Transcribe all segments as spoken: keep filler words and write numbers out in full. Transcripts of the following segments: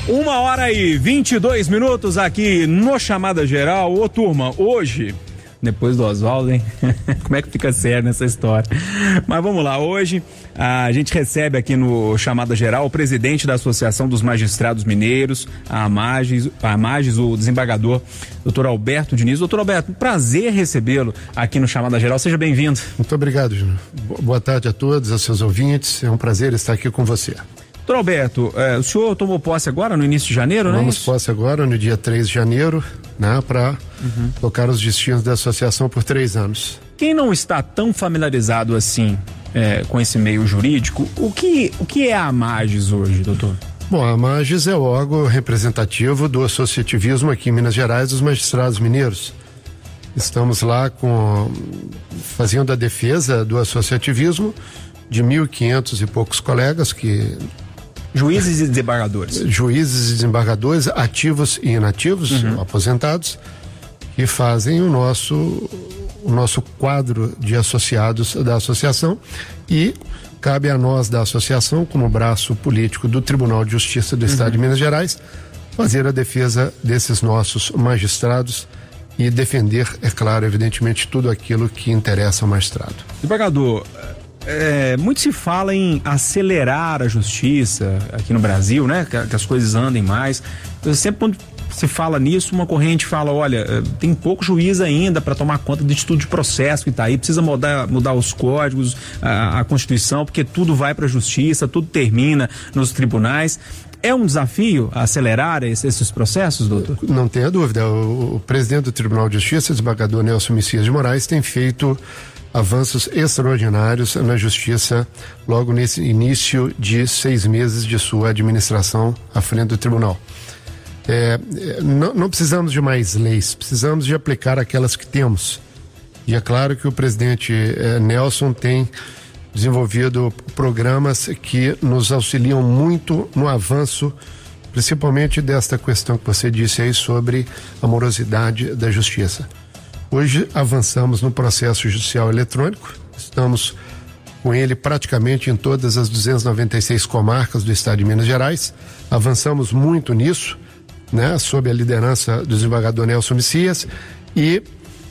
Uma hora e vinte e dois minutos aqui no Chamada Geral. Ô turma, hoje, depois do Oswaldo, hein? Como é que fica sério nessa história? Mas vamos lá, hoje a gente recebe aqui no Chamada Geral o presidente da Associação dos Magistrados Mineiros, a AMAGES, a AMAGES, o desembargador doutor Alberto Diniz. Doutor Alberto, prazer recebê-lo aqui no Chamada Geral, seja bem-vindo. Muito obrigado, Júnior. Boa tarde a todos, aos seus ouvintes, é um prazer estar aqui com você. Doutor Alberto, eh, o senhor tomou posse agora no início de janeiro, né? Tomamos posse agora no dia três de janeiro, né, para uhum. tocar os destinos da associação por três anos. Quem não está tão familiarizado assim eh, com esse meio jurídico, o que, o que é a AMAGES hoje, doutor? Bom, a AMAGES é o órgão representativo do associativismo aqui em Minas Gerais dos magistrados mineiros. Estamos lá com, fazendo a defesa do associativismo de mil e quinhentos e poucos colegas que... Juízes e desembargadores. Juízes e desembargadores, ativos e inativos, uhum. aposentados, que fazem o nosso, o nosso quadro de associados da associação, e cabe a nós da associação, como braço político do Tribunal de Justiça do Estado uhum. de Minas Gerais, fazer a defesa desses nossos magistrados e defender, é claro, evidentemente, tudo aquilo que interessa ao magistrado. Desembargador, É, muito se fala em acelerar a justiça aqui no Brasil, né? Que, que as coisas andem mais. Sempre quando se fala nisso, uma corrente fala, olha, tem pouco juiz ainda para tomar conta de tudo de processo que está aí, precisa mudar, mudar os códigos, a, a Constituição, porque tudo vai para a justiça, tudo termina nos tribunais. É um desafio acelerar esses, esses processos, doutor? Não tenha dúvida. O, o presidente do Tribunal de Justiça, o desembargador Nelson Messias de Moraes, tem feito avanços extraordinários na justiça logo nesse início de seis meses de sua administração à frente do tribunal. É, não, não precisamos de mais leis, precisamos de aplicar aquelas que temos. E é claro que o presidente é, Nelson tem desenvolvido programas que nos auxiliam muito no avanço, principalmente desta questão que você disse aí sobre a morosidade da justiça. Hoje avançamos no processo judicial eletrônico, estamos com ele praticamente em todas as duzentas e noventa e seis comarcas do estado de Minas Gerais, avançamos muito nisso, né, sob a liderança do desembargador Nelson Messias, e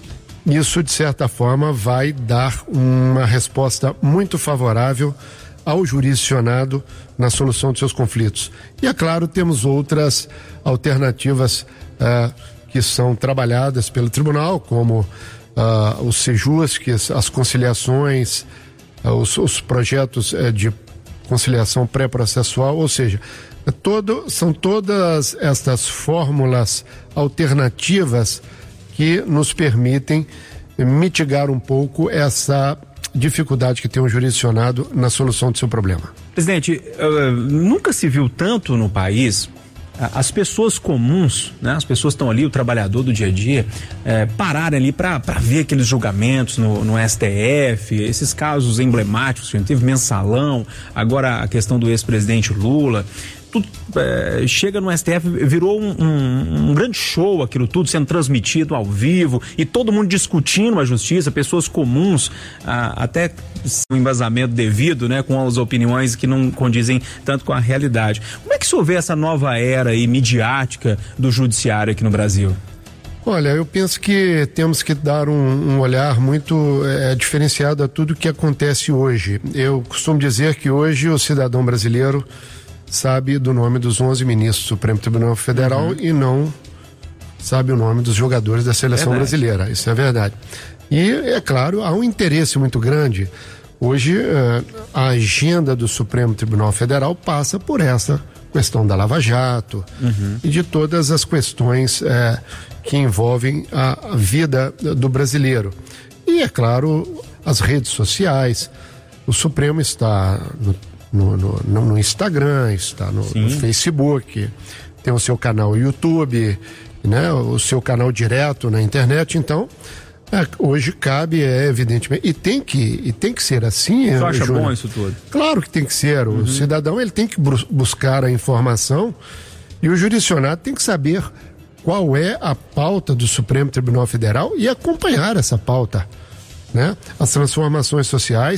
isso de certa forma vai dar uma resposta muito favorável ao jurisdicionado na solução de seus conflitos. E é claro, temos outras alternativas uh, que são trabalhadas pelo tribunal, como uh, os sejus, que as, as conciliações, uh, os, os projetos uh, de conciliação pré-processual, ou seja, todo, são todas estas fórmulas alternativas que nos permitem mitigar um pouco essa dificuldade que tem o jurisdicionado na solução do seu problema. Presidente, uh, nunca se viu tanto no país as pessoas comuns, né, as pessoas que estão ali, o trabalhador do dia a dia, é, pararem ali para ver aqueles julgamentos no, no S T F, esses casos emblemáticos, a gente teve mensalão, agora a questão do ex-presidente Lula. Tudo, é, chega no S T F, virou um, um, um grande show aquilo tudo, sendo transmitido ao vivo e todo mundo discutindo a justiça, pessoas comuns, ah, até um embasamento devido, né, com as opiniões que não condizem tanto com a realidade. Como é que o senhor vê essa nova era aí, midiática do judiciário aqui no Brasil? Olha, eu penso que temos que dar um, um olhar muito é, diferenciado a tudo que acontece hoje. Eu costumo dizer que hoje o cidadão brasileiro sabe do nome dos onze ministros do Supremo Tribunal Federal uhum. e não sabe o nome dos jogadores da seleção verdade. brasileira. Isso é verdade. E, é claro, há um interesse muito grande. Hoje, uh, a agenda do Supremo Tribunal Federal passa por essa questão da Lava Jato uhum. e de todas as questões uh, que envolvem a, a vida do brasileiro. E, é claro, as redes sociais. O Supremo está no No, no, no Instagram, está no, no Facebook, tem o seu canal YouTube, né, o seu canal direto na internet. Então, é, hoje cabe, é, evidentemente, e tem que, e tem que ser assim. Você acha Júnior? Bom isso tudo? Claro que tem que ser. O uhum. cidadão ele tem que buscar a informação e o jurisdicionado tem que saber qual é a pauta do Supremo Tribunal Federal e acompanhar essa pauta, né? As transformações sociais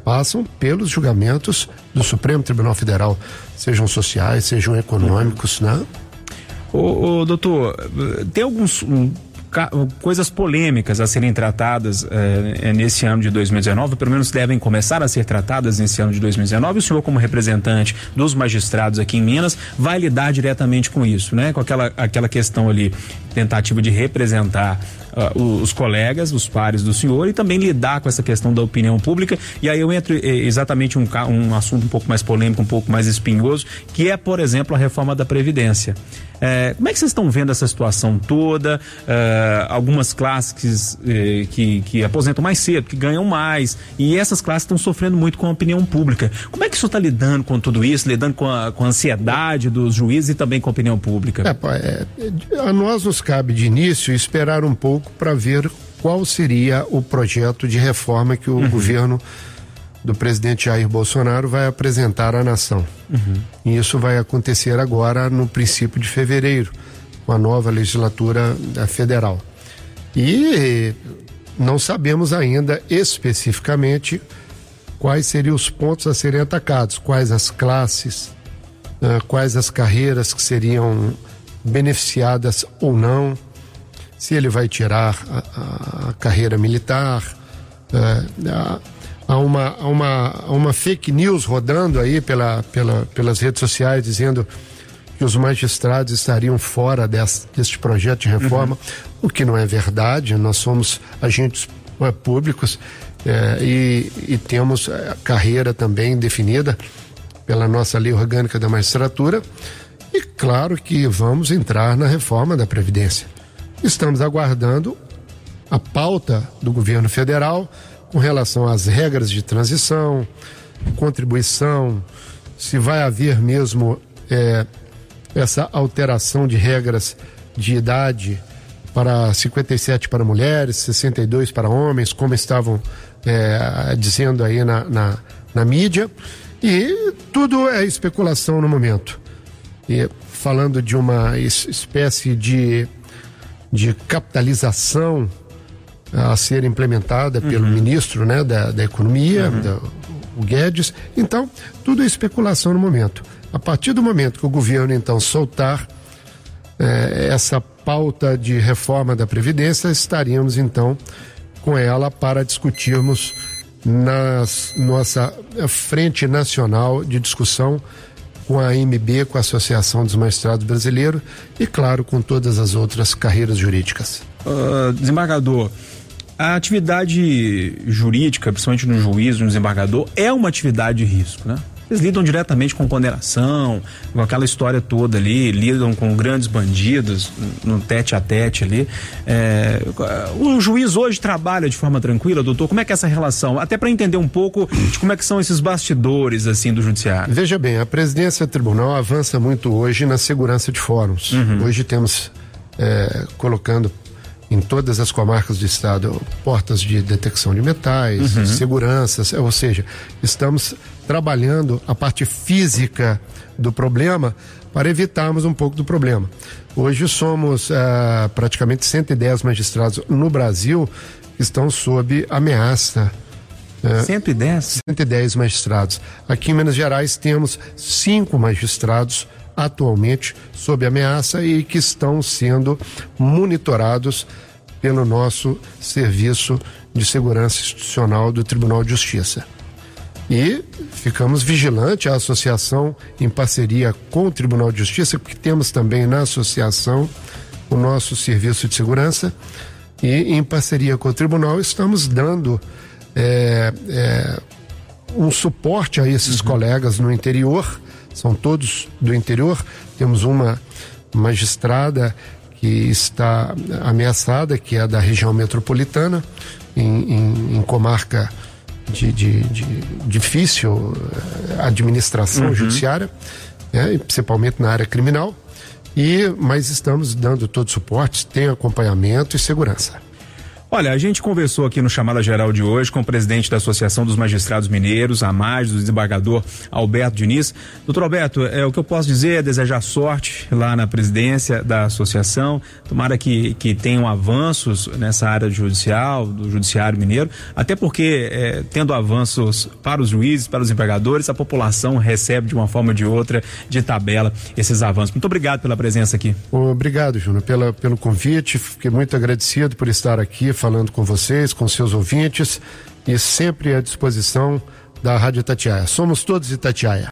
passam pelos julgamentos do Supremo Tribunal Federal, sejam sociais, sejam econômicos, né? Ô, ô doutor, tem alguns um, ca, coisas polêmicas a serem tratadas eh, nesse ano de dois mil e dezenove, pelo menos devem começar a ser tratadas nesse ano de dois mil e dezenove. O senhor, como representante dos magistrados aqui em Minas, vai lidar diretamente com isso, né? Com aquela, aquela questão ali, tentativa de representar Uh, os colegas, os pares do senhor, e também lidar com essa questão da opinião pública. E aí eu entro eh, exatamente um, um assunto um pouco mais polêmico, um pouco mais espinhoso, que é, por exemplo, a reforma da Previdência. Eh, como é que vocês estão vendo essa situação toda? Uh, algumas classes eh, que, que aposentam mais cedo, que ganham mais, e essas classes estão sofrendo muito com a opinião pública. Como é que o senhor está lidando com tudo isso, lidando com a, com a ansiedade dos juízes e também com a opinião pública? É, é, a nós nos cabe de início esperar um pouco para ver qual seria o projeto de reforma que o uhum. governo do presidente Jair Bolsonaro vai apresentar à nação. Uhum. E isso vai acontecer agora no princípio de fevereiro, com a nova legislatura federal. E não sabemos ainda especificamente quais seriam os pontos a serem atacados, quais as classes, uh, quais as carreiras que seriam beneficiadas ou não, se ele vai tirar a, a carreira militar. Uh, há, uma, há, uma, há uma fake news rodando aí pela, pela, pelas redes sociais dizendo que os magistrados estariam fora desse, deste projeto de reforma, uhum. o que não é verdade. Nós somos agentes uh, públicos uh, e, e temos a carreira também definida pela nossa lei orgânica da magistratura, e claro que vamos entrar na reforma da Previdência. Estamos aguardando a pauta do governo federal com relação às regras de transição, contribuição, se vai haver mesmo é, essa alteração de regras de idade para cinquenta e sete para mulheres, sessenta e dois para homens, como estavam é, dizendo aí na, na, na mídia, e tudo é especulação no momento. E falando de uma espécie de de capitalização a ser implementada pelo uhum. ministro, né, da, da Economia, uhum. da, o Guedes. Então, tudo é especulação no momento. A partir do momento que o governo, então, soltar eh, essa pauta de reforma da Previdência, estaríamos, então, com ela para discutirmos na nossa frente nacional de discussão com a A M B, com a Associação dos Magistrados Brasileiros e, claro, com todas as outras carreiras jurídicas. Uh, desembargador, a atividade jurídica, principalmente no juiz, no desembargador, é uma atividade de risco, né? Eles lidam diretamente com condenação, com aquela história toda ali, lidam com grandes bandidos no tete a tete ali. É, o juiz hoje trabalha de forma tranquila, doutor? Como é que é essa relação? Até para entender um pouco de como é que são esses bastidores assim do judiciário. Veja bem, a presidência do tribunal avança muito hoje na segurança de fóruns. Uhum. Hoje temos é, colocando em todas as comarcas do estado portas de detecção de metais, uhum. seguranças, ou seja, estamos trabalhando a parte física do problema para evitarmos um pouco do problema. Hoje somos ah, praticamente cento e dez magistrados no Brasil que estão sob ameaça. Ah, cento e dez? cento e dez magistrados. Aqui em Minas Gerais temos cinco magistrados atualmente sob ameaça e que estão sendo monitorados pelo nosso Serviço de Segurança Institucional do Tribunal de Justiça. E ficamos vigilantes, a associação em parceria com o Tribunal de Justiça, porque temos também na associação o nosso Serviço de Segurança, e em parceria com o Tribunal estamos dando é, é, um suporte a esses uhum. colegas no interior. São todos do interior. Temos uma magistrada que está ameaçada, que é da região metropolitana, em, em, em comarca de, de, de difícil administração uhum. judiciária, né, principalmente na área criminal. E, mas estamos dando todo o suporte, tem acompanhamento e segurança. Olha, a gente conversou aqui no Chamada Geral de hoje com o presidente da Associação dos Magistrados Mineiros, a AMAGES, o desembargador Alberto Diniz. Doutor Alberto, é, o que eu posso dizer é desejar sorte lá na presidência da associação, tomara que, que tenham avanços nessa área judicial, do judiciário mineiro, até porque é, tendo avanços para os juízes, para os embargadores, a população recebe de uma forma ou de outra, de tabela, esses avanços. Muito obrigado pela presença aqui. Obrigado, Júnior, pela, pelo convite, fiquei muito agradecido por estar aqui falando com vocês, com seus ouvintes e sempre à disposição da Rádio Itatiaia. Somos todos Itatiaia.